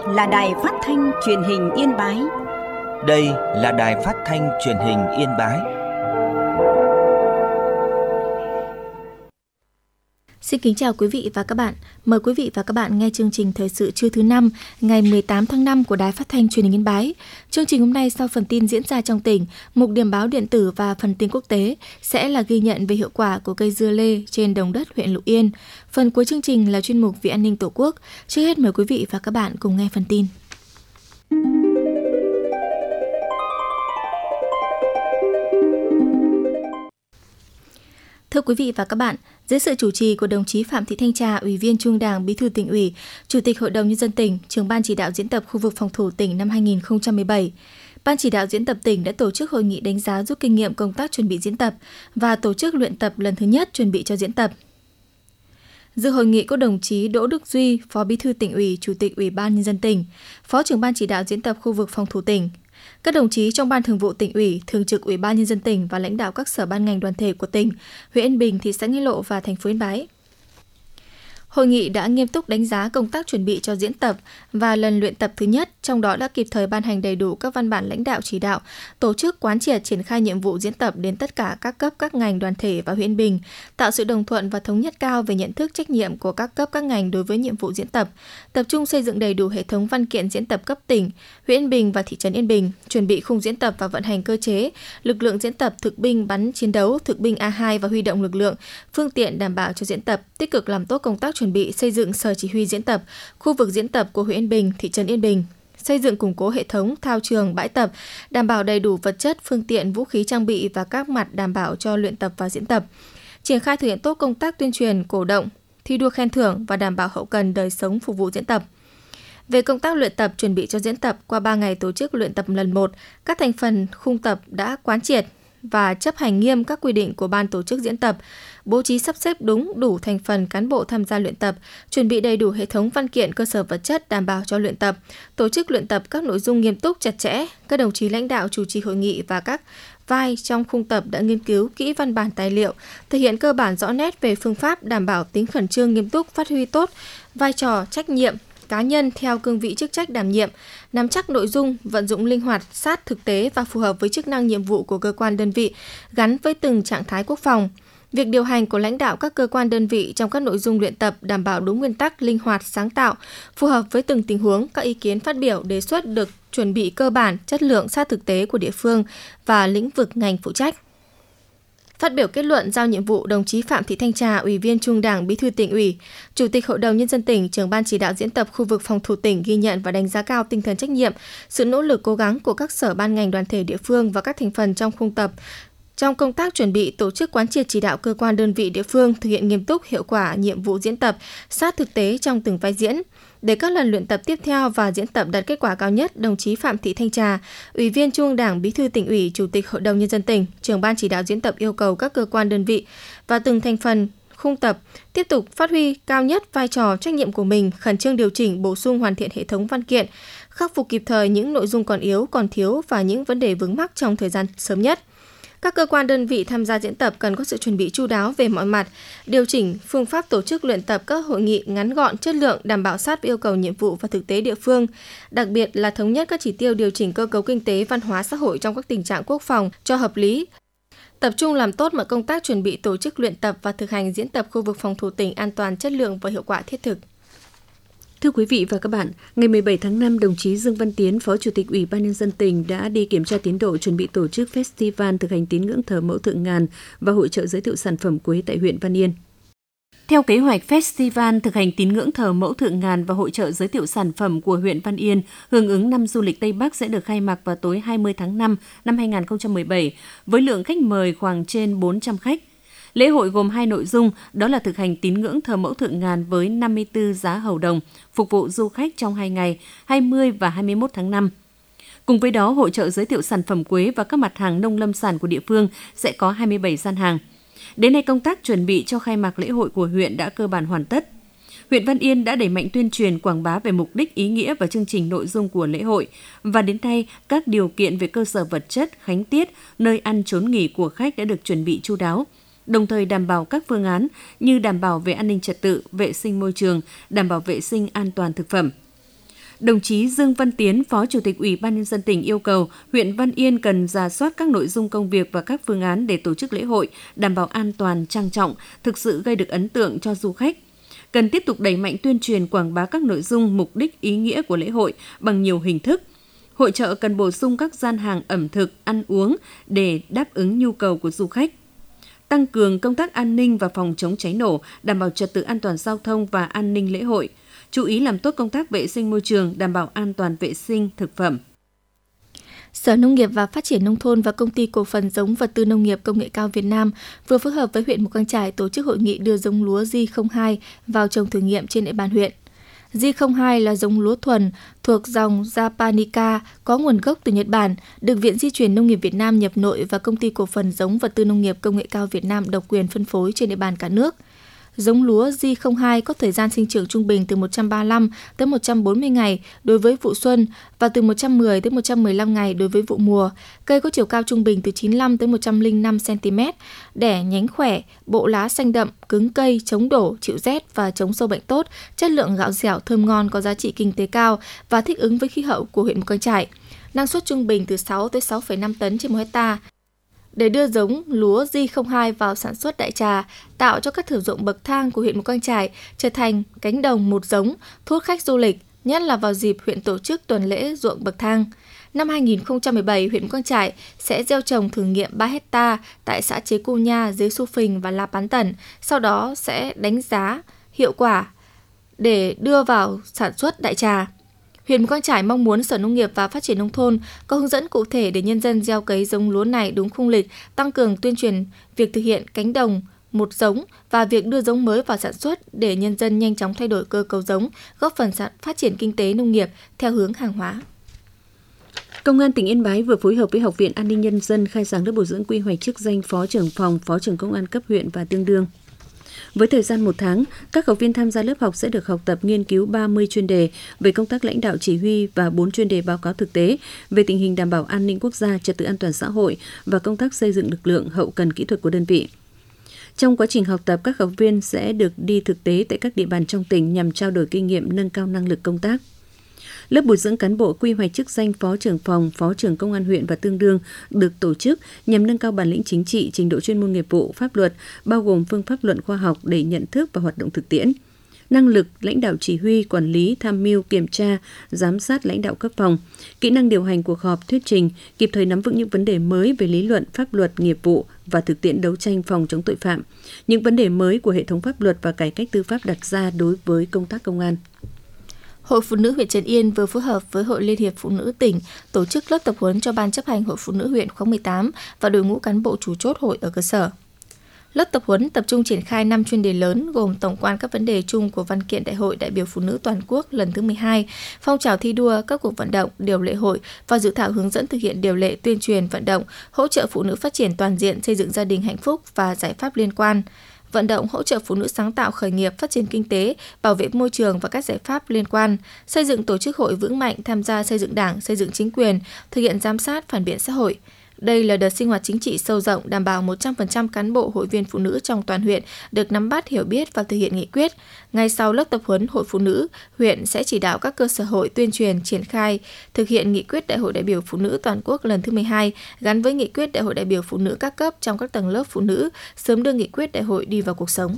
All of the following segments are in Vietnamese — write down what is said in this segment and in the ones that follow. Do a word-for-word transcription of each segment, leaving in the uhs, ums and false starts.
là Đài Phát thanh Truyền hình Yên Bái. Đây là Đài Phát thanh Truyền hình Yên Bái. Xin kính chào quý vị và các bạn. Mời quý vị và các bạn nghe chương trình Thời sự trưa thứ năm ngày mười tám tháng năm của Đài Phát thanh Truyền hình Yên Bái. Chương trình hôm nay sau phần tin diễn ra trong tỉnh, mục điểm báo điện tử và phần tin quốc tế sẽ là ghi nhận về hiệu quả của cây dưa lê trên đồng đất huyện Lục Yên. Phần cuối chương trình là chuyên mục Vì an ninh Tổ quốc. Trước hết mời quý vị và các bạn cùng nghe phần tin. Thưa quý vị và các bạn, dưới sự chủ trì của đồng chí Phạm Thị Thanh Trà, Ủy viên Trung ương Đảng, Bí thư Tỉnh ủy, Chủ tịch Hội đồng Nhân dân tỉnh, Trưởng ban chỉ đạo diễn tập khu vực phòng thủ tỉnh năm hai không một bảy, Ban chỉ đạo diễn tập tỉnh đã tổ chức hội nghị đánh giá rút kinh nghiệm công tác chuẩn bị diễn tập và tổ chức luyện tập lần thứ nhất chuẩn bị cho diễn tập. Dự hội nghị có đồng chí Đỗ Đức Duy, Phó Bí thư Tỉnh ủy, Chủ tịch Ủy ban Nhân dân tỉnh, Phó trưởng ban chỉ đạo diễn tập khu vực phòng thủ tỉnh, các đồng chí trong Ban Thường vụ Tỉnh ủy, Thường trực Ủy ban Nhân dân tỉnh và lãnh đạo các sở ban ngành đoàn thể của tỉnh, huyện Yên Bình, thị xã Nghĩa Lộ và thành phố Yên Bái. Hội nghị đã nghiêm túc đánh giá công tác chuẩn bị cho diễn tập và lần luyện tập thứ nhất, trong đó đã kịp thời ban hành đầy đủ các văn bản lãnh đạo chỉ đạo, tổ chức quán triệt triển khai nhiệm vụ diễn tập đến tất cả các cấp các ngành đoàn thể và huyện Yên Bình, tạo sự đồng thuận và thống nhất cao về nhận thức trách nhiệm của các cấp các ngành đối với nhiệm vụ diễn tập, tập trung xây dựng đầy đủ hệ thống văn kiện diễn tập cấp tỉnh, huyện Yên Bình và thị trấn Yên Bình, chuẩn bị khung diễn tập và vận hành cơ chế, lực lượng diễn tập, thực binh bắn chiến đấu, thực binh A hai và huy động lực lượng, phương tiện đảm bảo cho diễn tập, tích cực làm tốt công tác chuẩn bị xây dựng sở chỉ huy diễn tập, khu vực diễn tập của huyện Yên Bình, thị trấn Yên Bình, xây dựng củng cố hệ thống thao trường, bãi tập, đảm bảo đầy đủ vật chất, phương tiện, vũ khí trang bị và các mặt đảm bảo cho luyện tập và diễn tập. Triển khai thực hiện tốt công tác tuyên truyền, cổ động, thi đua khen thưởng và đảm bảo hậu cần đời sống phục vụ diễn tập. Về công tác luyện tập chuẩn bị cho diễn tập, qua ba ngày tổ chức luyện tập lần một, các thành phần khung tập đã quán triệt và chấp hành nghiêm các quy định của ban tổ chức diễn tập, bố trí sắp xếp đúng đủ thành phần cán bộ tham gia luyện tập, chuẩn bị đầy đủ hệ thống văn kiện cơ sở vật chất đảm bảo cho luyện tập, tổ chức luyện tập các nội dung nghiêm túc chặt chẽ. Các đồng chí lãnh đạo chủ trì hội nghị và các vai trong khung tập đã nghiên cứu kỹ văn bản tài liệu, thể hiện cơ bản rõ nét về phương pháp đảm bảo tính khẩn trương nghiêm túc, phát huy tốt vai trò, trách nhiệm cá nhân theo cương vị chức trách đảm nhiệm, nắm chắc nội dung, vận dụng linh hoạt, sát thực tế và phù hợp với chức năng nhiệm vụ của cơ quan đơn vị, gắn với từng trạng thái quốc phòng. Việc điều hành của lãnh đạo các cơ quan đơn vị trong các nội dung luyện tập đảm bảo đúng nguyên tắc, linh hoạt, sáng tạo, phù hợp với từng tình huống, các ý kiến phát biểu, đề xuất được chuẩn bị cơ bản, chất lượng, sát thực tế của địa phương và lĩnh vực ngành phụ trách. Phát biểu kết luận giao nhiệm vụ, đồng chí Phạm Thị Thanh Trà, Ủy viên Trung ương Đảng, Bí thư Tỉnh ủy, Chủ tịch Hội đồng Nhân dân tỉnh, Trưởng ban chỉ đạo diễn tập khu vực phòng thủ tỉnh ghi nhận và đánh giá cao tinh thần trách nhiệm, sự nỗ lực cố gắng của các sở ban ngành đoàn thể địa phương và các thành phần trong khung tập trong công tác chuẩn bị, tổ chức quán triệt chỉ đạo cơ quan đơn vị địa phương thực hiện nghiêm túc hiệu quả nhiệm vụ diễn tập, sát thực tế trong từng vai diễn. Để các lần luyện tập tiếp theo và diễn tập đạt kết quả cao nhất, đồng chí Phạm Thị Thanh Trà, Ủy viên Trung ương Đảng, Bí thư Tỉnh ủy, Chủ tịch Hội đồng Nhân dân tỉnh, Trưởng ban chỉ đạo diễn tập yêu cầu các cơ quan đơn vị và từng thành phần khung tập tiếp tục phát huy cao nhất vai trò trách nhiệm của mình, khẩn trương điều chỉnh, bổ sung hoàn thiện hệ thống văn kiện, khắc phục kịp thời những nội dung còn yếu, còn thiếu và những vấn đề vướng mắc trong thời gian sớm nhất. Các cơ quan đơn vị tham gia diễn tập cần có sự chuẩn bị chu đáo về mọi mặt, điều chỉnh phương pháp tổ chức luyện tập các hội nghị ngắn gọn, chất lượng, đảm bảo sát với yêu cầu nhiệm vụ và thực tế địa phương, đặc biệt là thống nhất các chỉ tiêu điều chỉnh cơ cấu kinh tế, văn hóa xã hội trong các tình trạng quốc phòng cho hợp lý. Tập trung làm tốt mọi công tác chuẩn bị tổ chức luyện tập và thực hành diễn tập khu vực phòng thủ tỉnh an toàn, chất lượng và hiệu quả thiết thực. Thưa quý vị và các bạn, ngày mười bảy tháng năm, đồng chí Dương Văn Tiến, Phó Chủ tịch Ủy ban Nhân dân tỉnh đã đi kiểm tra tiến độ chuẩn bị tổ chức Festival thực hành tín ngưỡng thờ mẫu Thượng Ngàn và hội chợ giới thiệu sản phẩm quế tại huyện Văn Yên. Theo kế hoạch, Festival thực hành tín ngưỡng thờ mẫu Thượng Ngàn và hội chợ giới thiệu sản phẩm của huyện Văn Yên hưởng ứng năm du lịch Tây Bắc sẽ được khai mạc vào tối hai mươi tháng năm năm hai không một bảy với lượng khách mời khoảng trên bốn trăm khách. Lễ hội gồm hai nội dung, đó là thực hành tín ngưỡng thờ mẫu Thượng Ngàn với năm mươi tư giá hầu đồng, phục vụ du khách trong hai ngày, hai mươi và hai mươi mốt tháng năm. Cùng với đó, hội chợ giới thiệu sản phẩm quế và các mặt hàng nông lâm sản của địa phương sẽ có hai mươi bảy gian hàng. Đến nay, công tác chuẩn bị cho khai mạc lễ hội của huyện đã cơ bản hoàn tất. Huyện Văn Yên đã đẩy mạnh tuyên truyền quảng bá về mục đích, ý nghĩa và chương trình nội dung của lễ hội. Và đến nay, các điều kiện về cơ sở vật chất, khánh tiết, nơi ăn trốn nghỉ của khách đã được chuẩn bị chu đáo, đồng thời đảm bảo các phương án như đảm bảo về an ninh trật tự, vệ sinh môi trường, đảm bảo vệ sinh an toàn thực phẩm. Đồng chí Dương Văn Tiến, Phó Chủ tịch Ủy ban Nhân dân tỉnh yêu cầu huyện Văn Yên cần rà soát các nội dung công việc và các phương án để tổ chức lễ hội, đảm bảo an toàn, trang trọng, thực sự gây được ấn tượng cho du khách. Cần tiếp tục đẩy mạnh tuyên truyền quảng bá các nội dung, mục đích, ý nghĩa của lễ hội bằng nhiều hình thức. Hội chợ cần bổ sung các gian hàng ẩm thực, ăn uống để đáp ứng nhu cầu của du khách. Tăng cường công tác an ninh và phòng chống cháy nổ, đảm bảo trật tự an toàn giao thông và an ninh lễ hội. Chú ý làm tốt công tác vệ sinh môi trường, đảm bảo an toàn vệ sinh thực phẩm. Sở Nông nghiệp và Phát triển Nông thôn và Công ty Cổ phần Giống Vật tư Nông nghiệp Công nghệ cao Việt Nam vừa phối hợp với huyện Mù Cang Chải tổ chức hội nghị đưa giống lúa G không hai vào trồng thử nghiệm trên địa bàn huyện. G không hai là giống lúa thuần thuộc dòng Japanica có nguồn gốc từ Nhật Bản, được Viện Di truyền Nông nghiệp Việt Nam nhập nội và Công ty Cổ phần Giống Vật tư Nông nghiệp Công nghệ cao Việt Nam độc quyền phân phối trên địa bàn cả nước. Giống lúa G không hai có thời gian sinh trưởng trung bình từ một trăm ba mươi lăm tới một trăm bốn mươi ngày đối với vụ xuân và từ một trăm mười tới một trăm mười lăm ngày đối với vụ mùa. Cây có chiều cao trung bình từ chín mươi lăm tới một trăm lẻ năm xăng-ti-mét, đẻ nhánh khỏe, bộ lá xanh đậm, cứng cây, chống đổ, chịu rét và chống sâu bệnh tốt, chất lượng gạo dẻo thơm ngon, có giá trị kinh tế cao và thích ứng với khí hậu của huyện Mù Cang Chải. Năng suất trung bình từ sáu tới sáu phẩy năm tấn trên một hectare. Để đưa giống lúa G không hai vào sản xuất đại trà, tạo cho các thửa ruộng bậc thang của huyện Mù Cang Chải trở thành cánh đồng một giống, thu hút khách du lịch, nhất là vào dịp huyện tổ chức tuần lễ ruộng bậc thang. Năm hai nghìn không trăm mười bảy, huyện Mù Cang Chải sẽ gieo trồng thử nghiệm ba hectare tại xã Chế Cu Nha, Dế Xu Phình và La Pán Tẩn, sau đó sẽ đánh giá hiệu quả để đưa vào sản xuất đại trà. Huyện Mù Cang Chải mong muốn Sở Nông nghiệp và Phát triển Nông thôn có hướng dẫn cụ thể để nhân dân gieo cấy giống lúa này đúng khung lịch, tăng cường tuyên truyền việc thực hiện cánh đồng một giống và việc đưa giống mới vào sản xuất để nhân dân nhanh chóng thay đổi cơ cấu giống, góp phần phát triển kinh tế nông nghiệp theo hướng hàng hóa. Công an tỉnh Yên Bái vừa phối hợp với Học viện An ninh Nhân dân khai giảng lớp bồi dưỡng quy hoạch chức danh Phó trưởng phòng, Phó trưởng Công an cấp huyện và tương đương. Với thời gian một tháng, các học viên tham gia lớp học sẽ được học tập nghiên cứu ba mươi chuyên đề về công tác lãnh đạo chỉ huy và bốn chuyên đề báo cáo thực tế về tình hình đảm bảo an ninh quốc gia, trật tự an toàn xã hội và công tác xây dựng lực lượng hậu cần kỹ thuật của đơn vị. Trong quá trình học tập, các học viên sẽ được đi thực tế tại các địa bàn trong tỉnh nhằm trao đổi kinh nghiệm, nâng cao năng lực công tác. Lớp bồi dưỡng cán bộ quy hoạch chức danh Phó trưởng phòng, Phó trưởng Công an huyện và tương đương được tổ chức nhằm nâng cao bản lĩnh chính trị, trình độ chuyên môn nghiệp vụ, pháp luật, bao gồm phương pháp luận khoa học để nhận thức và hoạt động thực tiễn. Năng lực lãnh đạo chỉ huy, quản lý, tham mưu, kiểm tra, giám sát lãnh đạo cấp phòng, kỹ năng điều hành cuộc họp, thuyết trình, kịp thời nắm vững những vấn đề mới về lý luận, pháp luật, nghiệp vụ và thực tiễn đấu tranh phòng chống tội phạm, những vấn đề mới của hệ thống pháp luật và cải cách tư pháp đặt ra đối với công tác công an. Hội Phụ nữ huyện Trấn Yên vừa phối hợp với Hội Liên hiệp Phụ nữ tỉnh tổ chức lớp tập huấn cho Ban chấp hành Hội Phụ nữ huyện khóa mười tám và đội ngũ cán bộ chủ chốt hội ở cơ sở. Lớp tập huấn tập trung triển khai năm chuyên đề lớn gồm tổng quan các vấn đề chung của văn kiện Đại hội đại biểu Phụ nữ toàn quốc lần thứ mười hai, phong trào thi đua, các cuộc vận động, điều lệ hội và dự thảo hướng dẫn thực hiện điều lệ tuyên truyền vận động, hỗ trợ phụ nữ phát triển toàn diện, xây dựng gia đình hạnh phúc và giải pháp liên quan. Vận động hỗ trợ phụ nữ sáng tạo khởi nghiệp, phát triển kinh tế, bảo vệ môi trường và các giải pháp liên quan, xây dựng tổ chức hội vững mạnh, tham gia xây dựng đảng, xây dựng chính quyền, thực hiện giám sát, phản biện xã hội. Đây là đợt sinh hoạt chính trị sâu rộng đảm bảo một trăm phần trăm cán bộ hội viên phụ nữ trong toàn huyện được nắm bắt, hiểu biết và thực hiện nghị quyết. Ngay sau lớp tập huấn, Hội Phụ nữ huyện sẽ chỉ đạo các cơ sở hội tuyên truyền, triển khai, thực hiện nghị quyết Đại hội đại biểu Phụ nữ toàn quốc lần thứ mười hai gắn với nghị quyết Đại hội đại biểu Phụ nữ các cấp trong các tầng lớp phụ nữ, sớm đưa nghị quyết đại hội đi vào cuộc sống.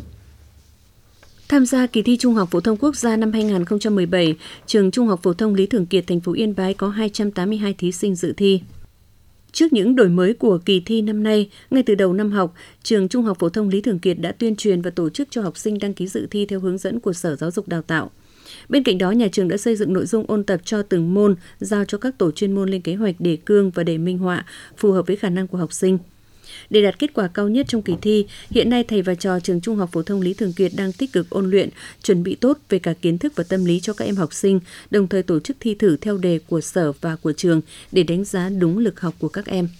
Tham gia kỳ thi Trung học phổ thông quốc gia năm hai nghìn không trăm mười bảy, trường Trung học phổ thông Lý Thường Kiệt thành phố Yên Bái có hai trăm tám mươi hai thí sinh dự thi. Trước những đổi mới của kỳ thi năm nay, ngay từ đầu năm học, trường Trung học phổ thông Lý Thường Kiệt đã tuyên truyền và tổ chức cho học sinh đăng ký dự thi theo hướng dẫn của Sở Giáo dục Đào tạo. Bên cạnh đó, nhà trường đã xây dựng nội dung ôn tập cho từng môn, giao cho các tổ chuyên môn lên kế hoạch đề cương và đề minh họa phù hợp với khả năng của học sinh. Để đạt kết quả cao nhất trong kỳ thi, hiện nay thầy và trò trường Trung học phổ thông Lý Thường Kiệt đang tích cực ôn luyện, chuẩn bị tốt về cả kiến thức và tâm lý cho các em học sinh, đồng thời tổ chức thi thử theo đề của sở và của trường để đánh giá đúng lực học của các em.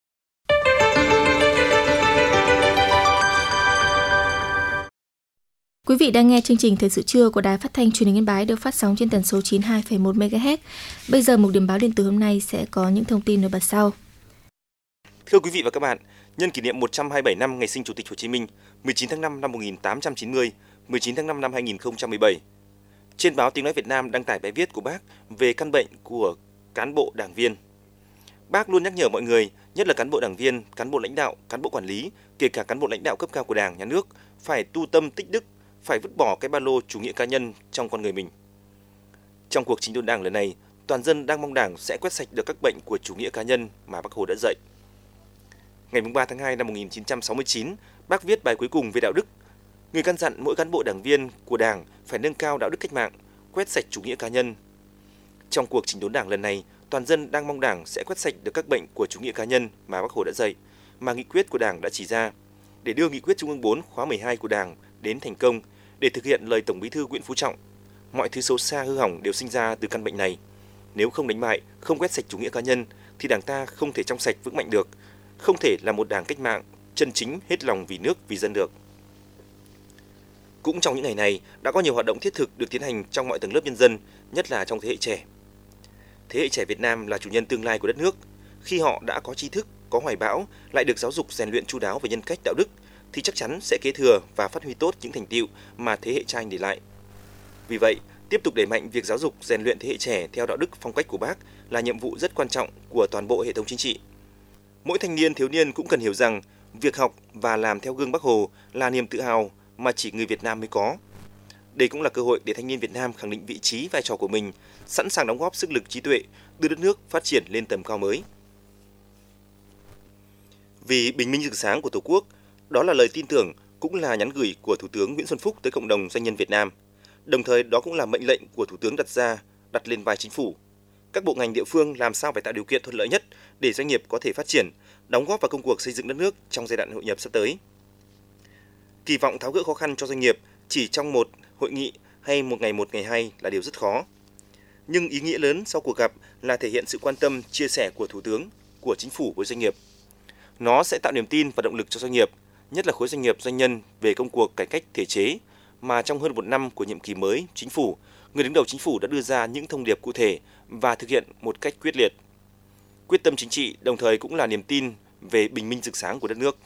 Quý vị đang nghe chương trình Thời sự trưa của Đài Phát thanh Truyền hình Yên Bái được phát sóng trên tần số chín mươi hai phẩy một mê ga héc. Bây giờ mục điểm báo điện tử hôm nay sẽ có những thông tin nổi bật sau. Thưa quý vị và các bạn, nhân kỷ niệm một trăm hai mươi bảy năm ngày sinh Chủ tịch Hồ Chí Minh, mười chín tháng năm năm một nghìn tám trăm chín mươi, mười chín tháng năm năm hai nghìn không trăm mười bảy, Trên báo Tiếng nói Việt Nam đăng tải bài viết của bác về căn bệnh của cán bộ đảng viên. Bác luôn nhắc nhở mọi người, nhất là cán bộ đảng viên, cán bộ lãnh đạo, cán bộ quản lý, kể cả cán bộ lãnh đạo cấp cao của Đảng, Nhà nước, phải tu tâm tích đức, phải vứt bỏ cái ba lô chủ nghĩa cá nhân trong con người mình. Trong cuộc chỉnh đốn Đảng lần này, toàn dân đang mong Đảng sẽ quét sạch được các bệnh của chủ nghĩa cá nhân mà Bác Hồ đã dạy. Ngày ba tháng hai năm một nghìn chín trăm sáu mươi chín, Bác viết bài cuối cùng về đạo đức. Người căn dặn mỗi cán bộ đảng viên của Đảng phải nâng cao đạo đức cách mạng, quét sạch chủ nghĩa cá nhân. Trong cuộc chỉnh đốn Đảng lần này, toàn dân đang mong Đảng sẽ quét sạch được các bệnh của chủ nghĩa cá nhân mà Bác Hồ đã dạy, mà nghị quyết của Đảng đã chỉ ra, để đưa nghị quyết Trung ương bốn khóa mười hai của Đảng đến thành công, để thực hiện lời Tổng Bí thư Nguyễn Phú Trọng. Mọi thứ xấu xa hư hỏng đều sinh ra từ căn bệnh này. Nếu không đánh bại, không quét sạch chủ nghĩa cá nhân, thì Đảng ta không thể trong sạch vững mạnh được, không thể là một đảng cách mạng, chân chính hết lòng vì nước, vì dân được. Cũng trong những ngày này, đã có nhiều hoạt động thiết thực được tiến hành trong mọi tầng lớp nhân dân, nhất là trong thế hệ trẻ. Thế hệ trẻ Việt Nam là chủ nhân tương lai của đất nước. Khi họ đã có tri thức, có hoài bão, lại được giáo dục rèn luyện chu đáo về nhân cách đạo đức, thì chắc chắn sẽ kế thừa và phát huy tốt những thành tựu mà thế hệ cha anh để lại. Vì vậy, tiếp tục đẩy mạnh việc giáo dục rèn luyện thế hệ trẻ theo đạo đức phong cách của Bác là nhiệm vụ rất quan trọng của toàn bộ hệ thống chính trị. Mỗi thanh niên thiếu niên cũng cần hiểu rằng việc học và làm theo gương Bác Hồ là niềm tự hào mà chỉ người Việt Nam mới có. Đây cũng là cơ hội để thanh niên Việt Nam khẳng định vị trí, vai trò của mình, sẵn sàng đóng góp sức lực trí tuệ, đưa đất nước phát triển lên tầm cao mới. Vì bình minh rực sáng của Tổ quốc, đó là lời tin tưởng, cũng là nhắn gửi của Thủ tướng Nguyễn Xuân Phúc tới cộng đồng doanh nhân Việt Nam. Đồng thời đó cũng là mệnh lệnh của Thủ tướng đặt ra, đặt lên vai chính phủ. Các bộ ngành địa phương làm sao phải tạo điều kiện thuận lợi nhất để doanh nghiệp có thể phát triển, đóng góp vào công cuộc xây dựng đất nước trong giai đoạn hội nhập sắp tới. Kỳ vọng tháo gỡ khó khăn cho doanh nghiệp chỉ trong một hội nghị hay một ngày một ngày hai là điều rất khó. Nhưng ý nghĩa lớn sau cuộc gặp là thể hiện sự quan tâm, chia sẻ của Thủ tướng, của Chính phủ với doanh nghiệp. Nó sẽ tạo niềm tin và động lực cho doanh nghiệp, nhất là khối doanh nghiệp doanh nhân về công cuộc cải cách thể chế mà trong hơn một năm của nhiệm kỳ mới, Chính phủ, người đứng đầu Chính phủ đã đưa ra những thông điệp cụ thể và thực hiện một cách quyết liệt. Quyết tâm chính trị đồng thời cũng là niềm tin về bình minh rực sáng của đất nước.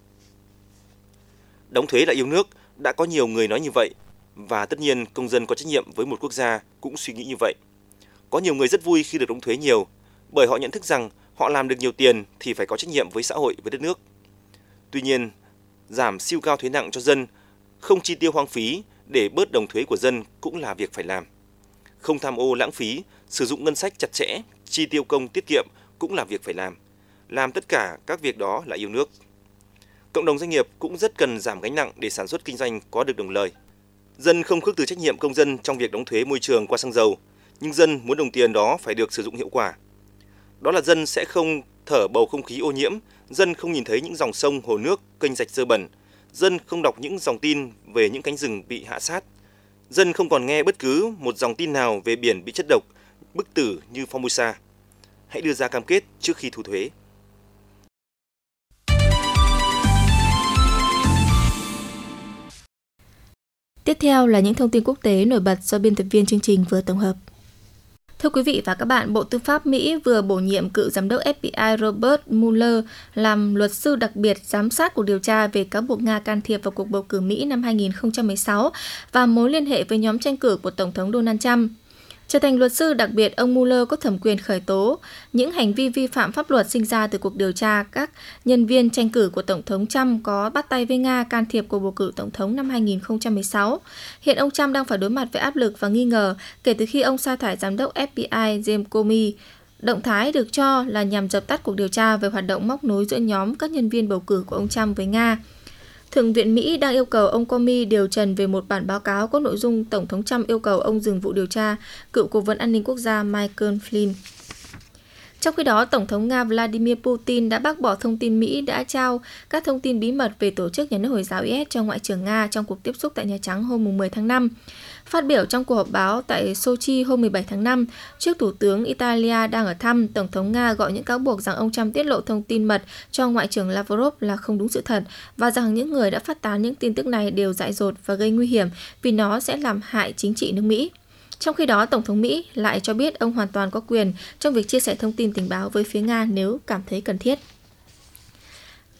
Đóng thuế là yêu nước, đã có nhiều người nói như vậy, và tất nhiên công dân có trách nhiệm với một quốc gia cũng suy nghĩ như vậy. Có nhiều người rất vui khi được đóng thuế nhiều, bởi họ nhận thức rằng họ làm được nhiều tiền thì phải có trách nhiệm với xã hội, với đất nước. Tuy nhiên, giảm siêu cao thuế nặng cho dân, không chi tiêu hoang phí để bớt đồng thuế của dân cũng là việc phải làm. Không tham ô lãng phí, sử dụng ngân sách chặt chẽ, chi tiêu công tiết kiệm cũng là việc phải làm. Làm tất cả các việc đó là yêu nước. Cộng đồng doanh nghiệp cũng rất cần giảm gánh nặng để sản xuất kinh doanh có được đồng lời. Dân không khước từ trách nhiệm công dân trong việc đóng thuế môi trường qua xăng dầu, nhưng dân muốn đồng tiền đó phải được sử dụng hiệu quả. Đó là dân sẽ không thở bầu không khí ô nhiễm, dân không nhìn thấy những dòng sông, hồ nước, kênh rạch dơ bẩn, dân không đọc những dòng tin về những cánh rừng bị hạ sát, dân không còn nghe bất cứ một dòng tin nào về biển bị chất độc, bức tử như Formosa. Hãy đưa ra cam kết trước khi thu thuế. Tiếp theo là những thông tin quốc tế nổi bật do biên tập viên chương trình vừa tổng hợp. Thưa quý vị và các bạn, Bộ Tư pháp Mỹ vừa bổ nhiệm cựu giám đốc ép bê i Robert Mueller làm luật sư đặc biệt giám sát cuộc điều tra về cáo buộc Nga can thiệp vào cuộc bầu cử Mỹ năm hai nghìn không trăm mười sáu và mối liên hệ với nhóm tranh cử của Tổng thống Donald Trump. Trở thành luật sư đặc biệt, ông Mueller có thẩm quyền khởi tố những hành vi vi phạm pháp luật sinh ra từ cuộc điều tra các nhân viên tranh cử của Tổng thống Trump có bắt tay với Nga can thiệp cuộc bầu cử Tổng thống năm hai nghìn không trăm mười sáu. Hiện ông Trump đang phải đối mặt với áp lực và nghi ngờ kể từ khi ông sa thải giám đốc ép bê i James Comey. Động thái được cho là nhằm dập tắt cuộc điều tra về hoạt động móc nối giữa nhóm các nhân viên bầu cử của ông Trump với Nga. Thượng viện Mỹ đang yêu cầu ông Comey điều trần về một bản báo cáo có nội dung Tổng thống Trump yêu cầu ông dừng vụ điều tra cựu cố vấn an ninh quốc gia Michael Flynn. Trong khi đó, Tổng thống Nga Vladimir Putin đã bác bỏ thông tin Mỹ đã trao các thông tin bí mật về tổ chức nhà nước Hồi giáo i ét cho Ngoại trưởng Nga trong cuộc tiếp xúc tại Nhà Trắng hôm mười tháng năm. Phát biểu trong cuộc họp báo tại Sochi hôm mười bảy tháng năm, trước Thủ tướng Italia đang ở thăm, Tổng thống Nga gọi những cáo buộc rằng ông Trump tiết lộ thông tin mật cho Ngoại trưởng Lavrov là không đúng sự thật và rằng những người đã phát tán những tin tức này đều dại dột và gây nguy hiểm vì nó sẽ làm hại chính trị nước Mỹ. Trong khi đó, Tổng thống Mỹ lại cho biết ông hoàn toàn có quyền trong việc chia sẻ thông tin tình báo với phía Nga nếu cảm thấy cần thiết.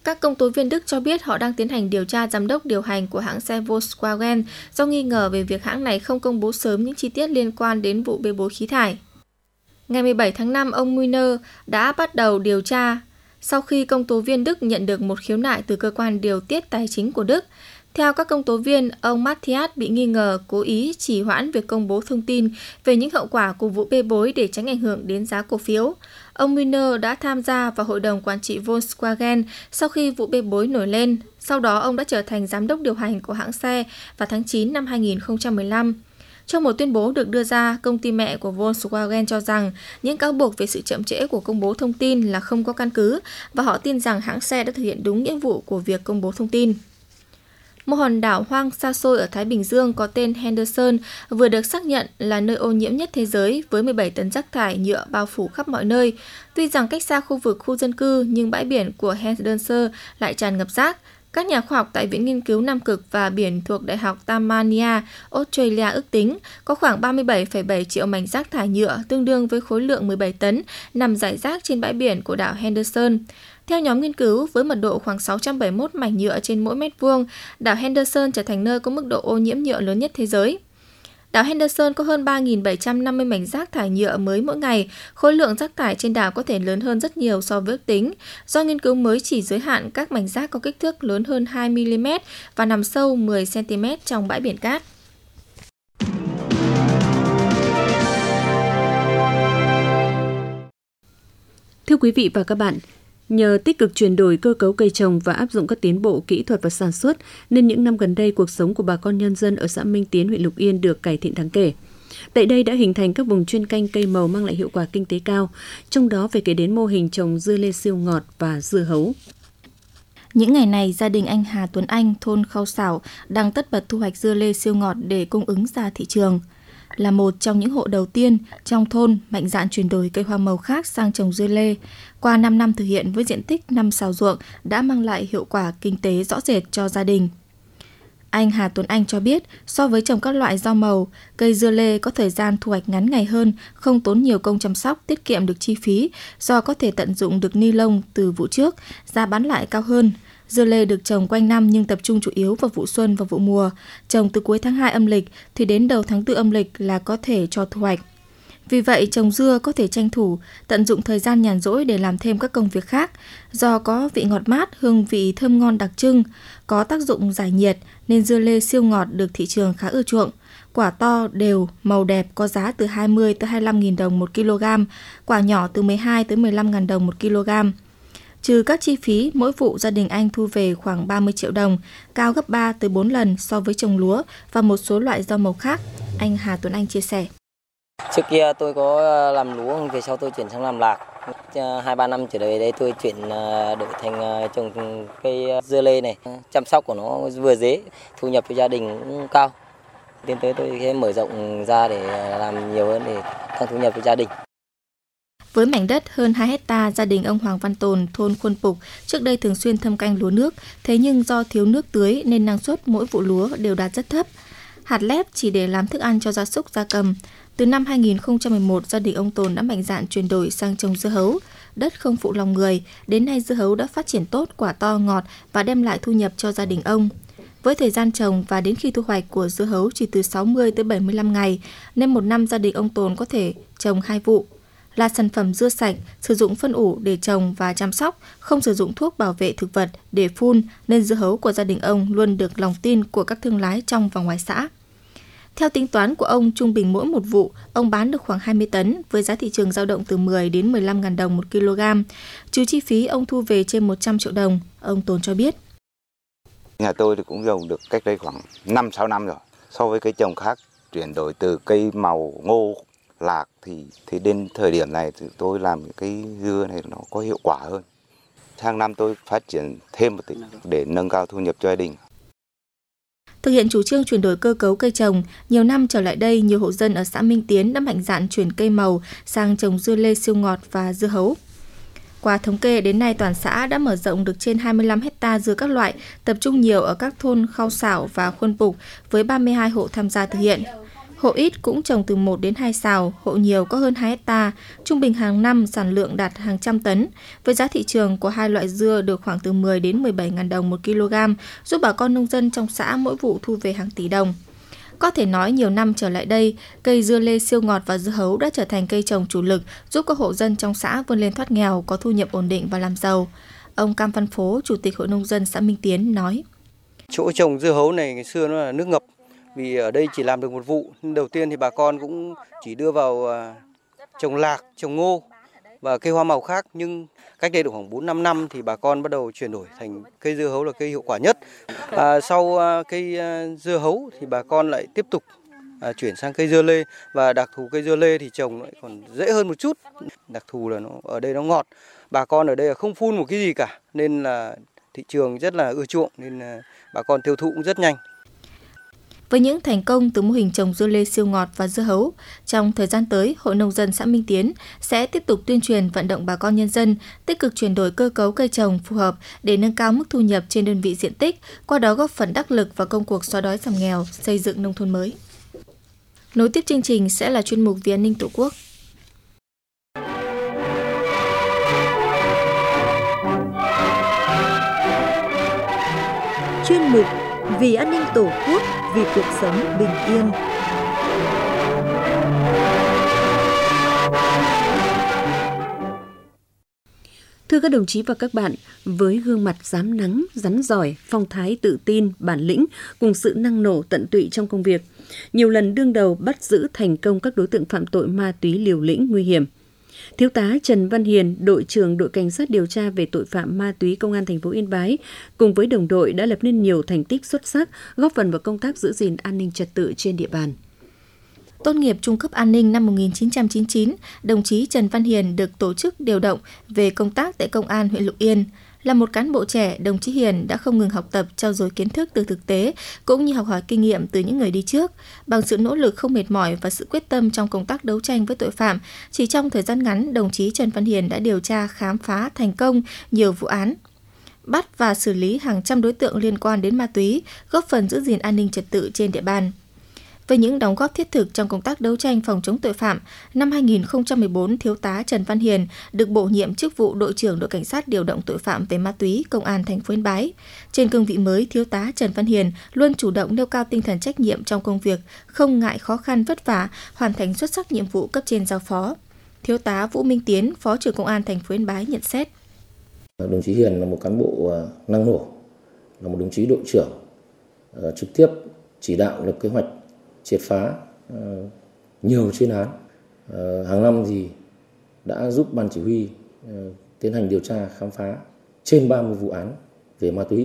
Các công tố viên Đức cho biết họ đang tiến hành điều tra giám đốc điều hành của hãng xe Volkswagen do nghi ngờ về việc hãng này không công bố sớm những chi tiết liên quan đến vụ bê bối khí thải. Ngày mười bảy tháng năm, ông Mueller đã bắt đầu điều tra sau khi công tố viên Đức nhận được một khiếu nại từ cơ quan điều tiết tài chính của Đức. Theo các công tố viên, ông Matthias bị nghi ngờ cố ý trì hoãn việc công bố thông tin về những hậu quả của vụ bê bối để tránh ảnh hưởng đến giá cổ phiếu. Ông Mueller đã tham gia vào hội đồng quản trị Volkswagen sau khi vụ bê bối nổi lên. Sau đó, ông đã trở thành giám đốc điều hành của hãng xe vào tháng chín năm hai nghìn không trăm mười lăm. Trong một tuyên bố được đưa ra, công ty mẹ của Volkswagen cho rằng những cáo buộc về sự chậm trễ của công bố thông tin là không có căn cứ và họ tin rằng hãng xe đã thực hiện đúng nghĩa vụ của việc công bố thông tin. Một hòn đảo hoang xa xôi ở Thái Bình Dương có tên Henderson vừa được xác nhận là nơi ô nhiễm nhất thế giới với mười bảy tấn rác thải nhựa bao phủ khắp mọi nơi. Tuy rằng cách xa khu vực khu dân cư nhưng bãi biển của Henderson lại tràn ngập rác. Các nhà khoa học tại Viện Nghiên cứu Nam Cực và Biển thuộc Đại học Tasmania, Australia ước tính có khoảng ba mươi bảy phẩy bảy triệu mảnh rác thải nhựa tương đương với khối lượng mười bảy tấn nằm rải rác trên bãi biển của đảo Henderson. Theo nhóm nghiên cứu, với mật độ khoảng sáu trăm bảy mươi mốt mảnh nhựa trên mỗi mét vuông, đảo Henderson trở thành nơi có mức độ ô nhiễm nhựa lớn nhất thế giới. Đảo Henderson có hơn ba nghìn bảy trăm năm mươi mảnh rác thải nhựa mới mỗi ngày. Khối lượng rác thải trên đảo có thể lớn hơn rất nhiều so với ước tính. Do nghiên cứu mới chỉ giới hạn các mảnh rác có kích thước lớn hơn hai mi-li-mét và nằm sâu mười xăng-ti-mét trong bãi biển cát. Thưa quý vị và các bạn, nhờ tích cực chuyển đổi cơ cấu cây trồng và áp dụng các tiến bộ kỹ thuật và sản xuất, nên những năm gần đây cuộc sống của bà con nhân dân ở xã Minh Tiến, huyện Lục Yên được cải thiện đáng kể. Tại đây đã hình thành các vùng chuyên canh cây màu mang lại hiệu quả kinh tế cao, trong đó phải kể đến mô hình trồng dưa lê siêu ngọt và dưa hấu. Những ngày này, gia đình anh Hà Tuấn Anh, thôn Khao Sảo, đang tất bật thu hoạch dưa lê siêu ngọt để cung ứng ra thị trường. Là một trong những hộ đầu tiên trong thôn mạnh dạn chuyển đổi cây hoa màu khác sang trồng dưa lê. Qua năm năm thực hiện với diện tích năm sào ruộng đã mang lại hiệu quả kinh tế rõ rệt cho gia đình. Anh Hà Tuấn Anh cho biết, so với trồng các loại rau màu, cây dưa lê có thời gian thu hoạch ngắn ngày hơn, không tốn nhiều công chăm sóc, tiết kiệm được chi phí do có thể tận dụng được ni lông từ vụ trước, giá bán lại cao hơn. Dưa lê được trồng quanh năm nhưng tập trung chủ yếu vào vụ xuân và vụ mùa. Trồng từ cuối tháng hai âm lịch thì đến đầu tháng tư âm lịch là có thể cho thu hoạch. Vì vậy, trồng dưa có thể tranh thủ, tận dụng thời gian nhàn rỗi để làm thêm các công việc khác. Do có vị ngọt mát, hương vị thơm ngon đặc trưng, có tác dụng giải nhiệt nên dưa lê siêu ngọt được thị trường khá ưa chuộng. Quả to, đều, màu đẹp có giá từ hai mươi tới hai mươi lăm nghìn đồng một kg, quả nhỏ từ mười hai tới mười lăm nghìn đồng một kg. Trừ các chi phí, mỗi vụ gia đình anh thu về khoảng ba mươi triệu đồng, cao gấp ba tới bốn lần so với trồng lúa và một số loại rau màu khác. Anh Hà Tuấn Anh chia sẻ. Trước kia tôi có làm lúa, về sau tôi chuyển sang làm lạc. Hai ba năm trở lại đây tôi chuyển đổi thành trồng cây dưa lê này. Chăm sóc của nó vừa dễ, thu nhập cho gia đình cũng cao. Tiến tới tôi sẽ mở rộng ra để làm nhiều hơn để tăng thu nhập cho gia đình. Với mảnh đất hơn hai héc ta, gia đình ông Hoàng Văn Tồn, thôn Khuôn Pục, trước đây thường xuyên thâm canh lúa nước, thế nhưng do thiếu nước tưới nên năng suất mỗi vụ lúa đều đạt rất thấp. Hạt lép chỉ để làm thức ăn cho gia súc gia cầm. Từ năm hai nghìn không trăm mười một, gia đình ông Tồn đã mạnh dạn chuyển đổi sang trồng dưa hấu. Đất không phụ lòng người, đến nay dưa hấu đã phát triển tốt, quả to ngọt và đem lại thu nhập cho gia đình ông. Với thời gian trồng và đến khi thu hoạch của dưa hấu chỉ từ sáu mươi tới bảy mươi lăm ngày, nên một năm gia đình ông Tồn có thể trồng hai vụ. Là sản phẩm dưa sạch, sử dụng phân ủ để trồng và chăm sóc, không sử dụng thuốc bảo vệ thực vật để phun, nên dưa hấu của gia đình ông luôn được lòng tin của các thương lái trong và ngoài xã. Theo tính toán của ông, trung bình mỗi một vụ, ông bán được khoảng hai mươi tấn với giá thị trường dao động từ mười đến mười lăm nghìn đồng một kg. Trừ chi phí, ông thu về trên một trăm triệu đồng, ông Tồn cho biết. Nhà tôi thì cũng trồng được cách đây khoảng năm sáu năm rồi. So với cây trồng khác, chuyển đổi từ cây màu ngô, lạc thì thì đến thời điểm này thì tôi làm cái dưa này nó có hiệu quả hơn. Sang năm tôi phát triển thêm một tí để nâng cao thu nhập cho gia đình. Thực hiện chủ trương chuyển đổi cơ cấu cây trồng, nhiều năm trở lại đây, nhiều hộ dân ở xã Minh Tiến đã mạnh dạn chuyển cây màu sang trồng dưa lê siêu ngọt và dưa hấu. Qua thống kê, đến nay toàn xã đã mở rộng được trên hai mươi lăm héc ta dưa các loại, tập trung nhiều ở các thôn Khao Sảo và Khuôn Pục với ba mươi hai hộ tham gia thực hiện. Hộ ít cũng trồng từ một đến hai sào, hộ nhiều có hơn hai hecta, trung bình hàng năm sản lượng đạt hàng trăm tấn. Với giá thị trường của hai loại dưa được khoảng từ mười đến mười bảy nghìn đồng một kg, giúp bà con nông dân trong xã mỗi vụ thu về hàng tỷ đồng. Có thể nói nhiều năm trở lại đây, cây dưa lê siêu ngọt và dưa hấu đã trở thành cây trồng chủ lực, giúp các hộ dân trong xã vươn lên thoát nghèo, có thu nhập ổn định và làm giàu. Ông Cam Văn Phố, Chủ tịch Hội Nông dân xã Minh Tiến nói: Chỗ trồng dưa hấu này ngày xưa nó là nước ngập, vì ở đây chỉ làm được một vụ. Đầu tiên thì bà con cũng chỉ đưa vào trồng lạc, trồng ngô và cây hoa màu khác, nhưng cách đây được khoảng bốn năm năm thì bà con bắt đầu chuyển đổi thành cây dưa hấu là cây hiệu quả nhất. À, sau cây dưa hấu thì bà con lại tiếp tục à, chuyển sang cây dưa lê, và đặc thù cây dưa lê thì trồng lại còn dễ hơn một chút. Đặc thù là nó ở đây nó ngọt, bà con ở đây là không phun một cái gì cả, nên là thị trường rất là ưa chuộng, nên là bà con tiêu thụ cũng rất nhanh. Với những thành công từ mô hình trồng dưa lê siêu ngọt và dưa hấu, trong thời gian tới, Hội Nông dân xã Minh Tiến sẽ tiếp tục tuyên truyền vận động bà con nhân dân tích cực chuyển đổi cơ cấu cây trồng phù hợp để nâng cao mức thu nhập trên đơn vị diện tích, qua đó góp phần đắc lực vào công cuộc xóa đói giảm nghèo, xây dựng nông thôn mới. Nối tiếp chương trình sẽ là chuyên mục Vì an ninh Tổ quốc. Chuyên mục Vì an ninh Tổ quốc, vì cuộc sống bình yên. Thưa các đồng chí và các bạn, với gương mặt rám nắng, rắn giỏi, phong thái tự tin, bản lĩnh cùng sự năng nổ tận tụy trong công việc, nhiều lần đương đầu bắt giữ thành công các đối tượng phạm tội ma túy liều lĩnh nguy hiểm, Thiếu tá Trần Văn Hiền, đội trưởng đội cảnh sát điều tra về tội phạm ma túy Công an thành phố Yên Bái, cùng với đồng đội đã lập nên nhiều thành tích xuất sắc, góp phần vào công tác giữ gìn an ninh trật tự trên địa bàn. Tốt nghiệp trung cấp an ninh năm một nghìn chín trăm chín mươi chín, đồng chí Trần Văn Hiền được tổ chức điều động về công tác tại Công an huyện Lục Yên. Là một cán bộ trẻ, đồng chí Hiền đã không ngừng học tập, trau dồi kiến thức từ thực tế, cũng như học hỏi kinh nghiệm từ những người đi trước. Bằng sự nỗ lực không mệt mỏi và sự quyết tâm trong công tác đấu tranh với tội phạm, chỉ trong thời gian ngắn, đồng chí Trần Văn Hiền đã điều tra, khám phá thành công nhiều vụ án, bắt và xử lý hàng trăm đối tượng liên quan đến ma túy, góp phần giữ gìn an ninh trật tự trên địa bàn. Với những đóng góp thiết thực trong công tác đấu tranh phòng chống tội phạm, năm hai nghìn không trăm mười bốn, Thiếu tá Trần Văn Hiền được bổ nhiệm chức vụ đội trưởng đội cảnh sát điều động tội phạm về ma túy Công an thành phố Yên Bái. Trên cương vị mới, Thiếu tá Trần Văn Hiền luôn chủ động nêu cao tinh thần trách nhiệm trong công việc, không ngại khó khăn vất vả, hoàn thành xuất sắc nhiệm vụ cấp trên giao phó. Thiếu tá Vũ Minh Tiến, Phó trưởng Công an thành phố Yên Bái nhận xét: Đồng chí Hiền là một cán bộ năng nổ, là một đồng chí đội trưởng uh, trực tiếp chỉ đạo lập kế hoạch triệt phá uh, nhiều chuyên án. Uh, hàng năm thì đã giúp ban chỉ huy uh, tiến hành điều tra khám phá trên ba mươi vụ án về ma túy.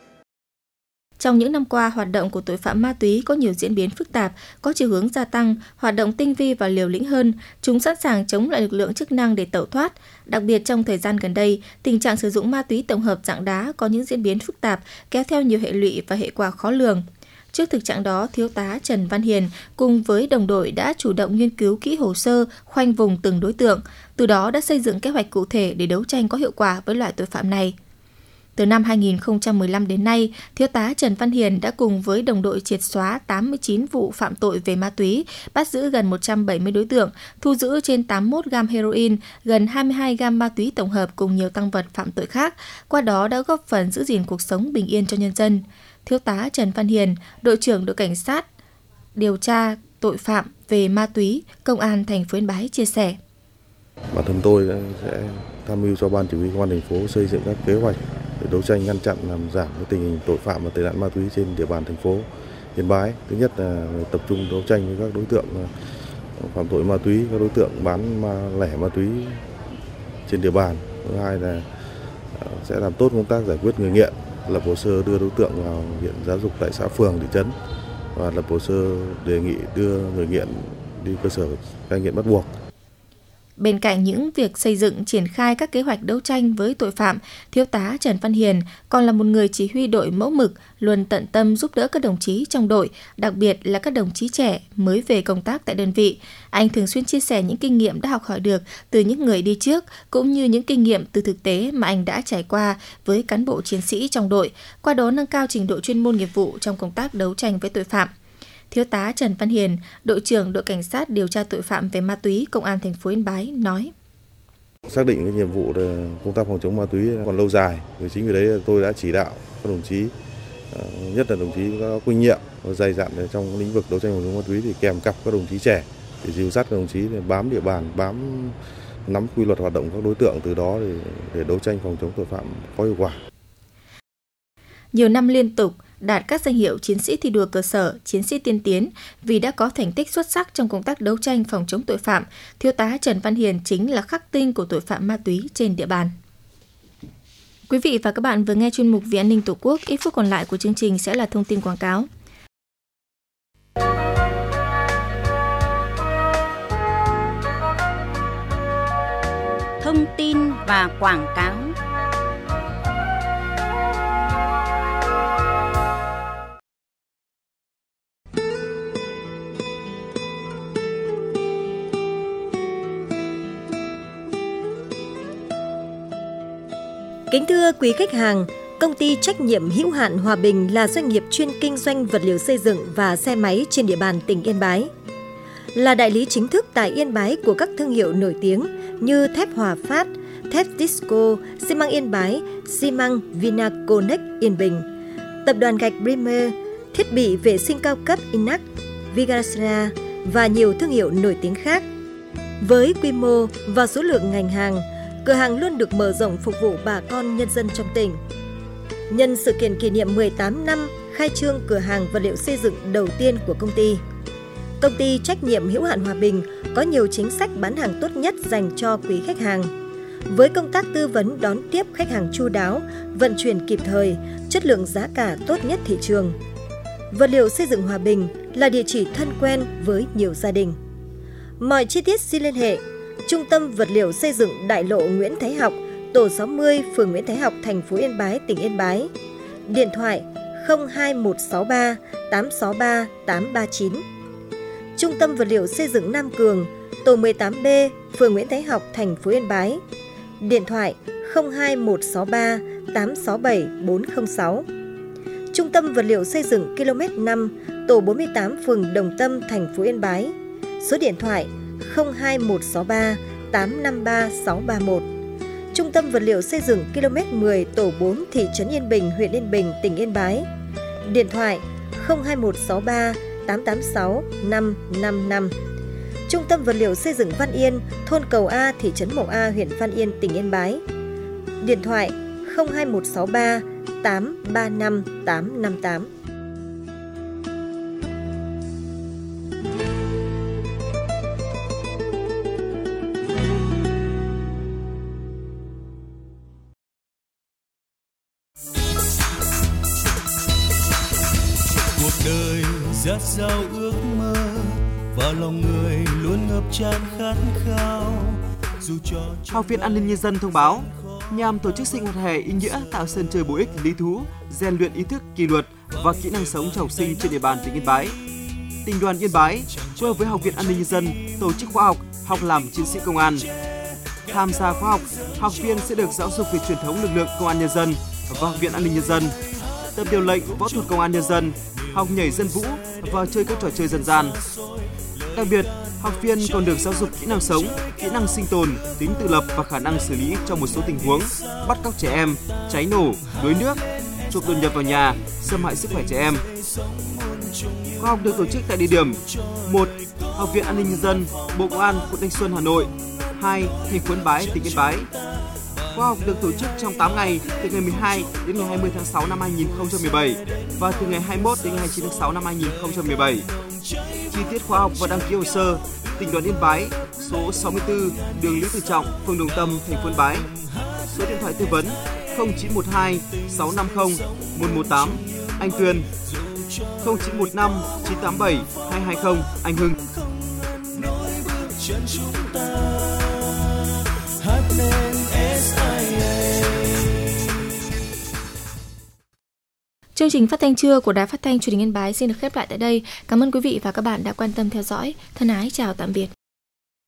Trong những năm qua, hoạt động của tội phạm ma túy có nhiều diễn biến phức tạp, có chiều hướng gia tăng, hoạt động tinh vi và liều lĩnh hơn. Chúng sẵn sàng chống lại lực lượng chức năng để tẩu thoát. Đặc biệt trong thời gian gần đây, tình trạng sử dụng ma túy tổng hợp dạng đá có những diễn biến phức tạp, kéo theo nhiều hệ lụy và hệ quả khó lường. Trước thực trạng đó, Thiếu tá Trần Văn Hiền cùng với đồng đội đã chủ động nghiên cứu kỹ hồ sơ, khoanh vùng từng đối tượng, từ đó đã xây dựng kế hoạch cụ thể để đấu tranh có hiệu quả với loại tội phạm này. Từ năm hai nghìn không trăm mười lăm đến nay, Thiếu tá Trần Văn Hiền đã cùng với đồng đội triệt xóa tám mươi chín vụ phạm tội về ma túy, bắt giữ gần một trăm bảy mươi đối tượng, thu giữ trên tám mươi mốt gam heroin, gần hai mươi hai gam ma túy tổng hợp cùng nhiều tang vật phạm tội khác, qua đó đã góp phần giữ gìn cuộc sống bình yên cho nhân dân. Thiếu tá Trần Văn Hiền, đội trưởng đội cảnh sát điều tra tội phạm về ma túy Công an thành phố Yên Bái chia sẻ: Bản thân tôi sẽ tham mưu cho ban chỉ huy công an thành phố xây dựng các kế hoạch để đấu tranh ngăn chặn làm giảm cái tình hình tội phạm và tệ nạn ma túy trên địa bàn thành phố Yên Bái. Thứ nhất là tập trung đấu tranh với các đối tượng phạm tội ma túy, các đối tượng bán ma lẻ ma túy trên địa bàn. Thứ hai là sẽ làm tốt công tác giải quyết người nghiện, lập hồ sơ đưa đối tượng vào viện giáo dục tại xã phường, thị trấn và lập hồ sơ đề nghị đưa người nghiện đi cơ sở cai nghiện bắt buộc. Bên cạnh những việc xây dựng, triển khai các kế hoạch đấu tranh với tội phạm, Thiếu tá Trần Văn Hiền còn là một người chỉ huy đội mẫu mực, luôn tận tâm giúp đỡ các đồng chí trong đội, đặc biệt là các đồng chí trẻ mới về công tác tại đơn vị. Anh thường xuyên chia sẻ những kinh nghiệm đã học hỏi được từ những người đi trước, cũng như những kinh nghiệm từ thực tế mà anh đã trải qua với cán bộ chiến sĩ trong đội, qua đó nâng cao trình độ chuyên môn nghiệp vụ trong công tác đấu tranh với tội phạm. Thiếu tá Trần Văn Hiền, đội trưởng đội cảnh sát điều tra tội phạm về ma túy Công an thành phố Yên Bái nói: Xác định cái nhiệm vụ công tác phòng chống ma túy còn lâu dài, vì chính vì đấy tôi đã chỉ đạo các đồng chí, nhất là đồng chí có kinh nghiệm và dày dặn trong lĩnh vực đấu tranh phòng chống ma túy thì kèm cặp các đồng chí trẻ để dìu dắt các đồng chí để bám địa bàn, bám nắm quy luật hoạt động các đối tượng, từ đó để, để đấu tranh phòng chống tội phạm có hiệu quả. Nhiều năm liên tục đạt các danh hiệu chiến sĩ thi đua cơ sở, chiến sĩ tiên tiến vì đã có thành tích xuất sắc trong công tác đấu tranh phòng chống tội phạm, Thiếu tá Trần Văn Hiền chính là khắc tinh của tội phạm ma túy trên địa bàn. Quý vị và các bạn vừa nghe chuyên mục Vì an ninh Tổ quốc, ít phút còn lại của chương trình sẽ là thông tin quảng cáo. Thông tin và quảng cáo. Kính thưa quý khách hàng, công ty trách nhiệm hữu hạn Hòa Bình là doanh nghiệp chuyên kinh doanh vật liệu xây dựng và xe máy trên địa bàn tỉnh Yên Bái. Là đại lý chính thức tại Yên Bái của các thương hiệu nổi tiếng như thép Hòa Phát, thép Tisco, xi măng Yên Bái, xi măng Vinaconex Yên Bình, tập đoàn gạch Bremer, thiết bị vệ sinh cao cấp Inac, Vigasra và nhiều thương hiệu nổi tiếng khác. Với quy mô và số lượng ngành hàng, cửa hàng luôn được mở rộng phục vụ bà con nhân dân trong tỉnh. Nhân sự kiện kỷ niệm mười tám năm khai trương cửa hàng vật liệu xây dựng đầu tiên của công ty, công ty trách nhiệm hữu hạn Hòa Bình có nhiều chính sách bán hàng tốt nhất dành cho quý khách hàng. Với công tác tư vấn đón tiếp khách hàng chu đáo, vận chuyển kịp thời, chất lượng giá cả tốt nhất thị trường. Vật liệu xây dựng Hòa Bình là địa chỉ thân quen với nhiều gia đình. Mọi chi tiết xin liên hệ Trung tâm Vật liệu Xây dựng Đại lộ Nguyễn Thái Học, tổ sáu mươi, phường Nguyễn Thái Học, thành phố Yên Bái, tỉnh Yên Bái. Điện thoại không hai một sáu ba tám sáu ba tám ba chín. Trung tâm Vật liệu Xây dựng Nam Cường, tổ mười tám B, phường Nguyễn Thái Học, thành phố Yên Bái. Điện thoại không hai một sáu ba tám sáu bảy bốn không sáu. Trung tâm Vật liệu Xây dựng ki lô mét năm, tổ bốn mươi tám, phường Đồng Tâm, thành phố Yên Bái. Số điện thoại không hai một sáu ba tám năm ba sáu ba một. Trung tâm Vật liệu Xây dựng ki lô mét mười, tổ bốn, thị trấn Yên Bình, huyện Yên Bình, tỉnh Yên Bái. Điện thoại không hai một sáu ba tám tám sáu năm năm năm. Trung tâm Vật liệu Xây dựng Văn Yên, thôn Cầu A, thị trấn Mậu A, huyện Văn Yên, tỉnh Yên Bái. Điện thoại không hai một sáu ba tám ba năm tám năm tám. Cuộc đời dạt dào ước mơ và lòng người luôn ngập tràn khát khao. Dù cho Học viện An ninh Nhân dân thông báo nhằm tổ chức sinh hoạt hè ý nghĩa, tạo sân chơi bổ ích, lý thú, rèn luyện ý thức kỷ luật và kỹ năng sống cho học sinh trên địa bàn tỉnh Yên Bái. Tỉnh đoàn Yên Bái phối hợp với Học viện An ninh Nhân dân tổ chức khóa học học làm chiến sĩ công an. Tham gia khóa học, học viên sẽ được giáo dục về truyền thống lực lượng công an nhân dân và Học viện An ninh Nhân dân, tập điều lệnh võ thuật công an nhân dân, học nhảy dân vũ và chơi các trò chơi dân gian. Đặc biệt, học viên còn được giáo dục kỹ năng sống, kỹ năng sinh tồn, tính tự lập và khả năng xử lý trong một số tình huống bắt cóc trẻ em, cháy nổ, đuối nước, trộm đột nhập vào nhà, xâm hại sức khỏe trẻ em. Khóa học được tổ chức tại địa điểm: một. Học viện An ninh Nhân dân, Bộ Công an, quận Thanh Xuân, Hà Nội. hai. Thành phố Yên Bái, tỉnh Yên Bái. Khóa học được tổ chức trong tám ngày, từ ngày mười hai đến ngày hai mươi tháng sáu năm hai nghìn không trăm mười bảy và từ ngày hai mươi mốt đến ngày hai mươi chín tháng sáu năm hai nghìn không trăm mười bảy. Chi tiết khóa học và đăng ký hồ sơ: Tỉnh đoàn Yên Bái, số sáu mươi tư, đường Lý Tự Trọng, phường Đồng Tâm, thành phố Yên Bái. Số điện thoại tư vấn không chín một hai sáu năm không một một tám, anh Tuyền. không chín một năm chín tám bảy hai hai không, anh Hưng. Chương trình phát thanh trưa của Đài Phát thanh Truyền hình Yên Bái xin được khép lại tại đây. Cảm ơn quý vị và các bạn đã quan tâm theo dõi. Thân ái chào tạm biệt.